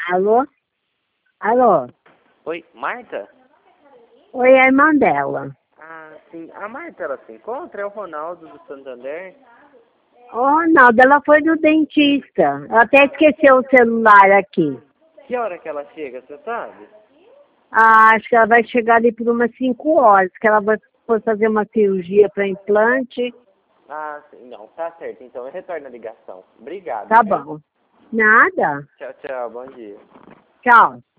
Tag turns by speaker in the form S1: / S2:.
S1: Alô? Alô?
S2: Oi, Marta?
S1: Oi, é a irmã dela.
S2: Ah, sim. A Marta, ela se encontra? É o Ronaldo do Santander?
S1: Ô, Ronaldo, ela foi no dentista. Ela até esqueceu o celular aqui.
S2: Que hora que ela chega, você sabe?
S1: Ah, acho que ela vai chegar ali por umas 5 horas, que ela foi fazer uma cirurgia para implante.
S2: Ah, sim. Não, tá certo. Então eu retorno a ligação. Obrigado,
S1: Tá
S2: viu?
S1: bom. Nada.
S2: Tchau, tchau. Bom dia.
S1: Tchau.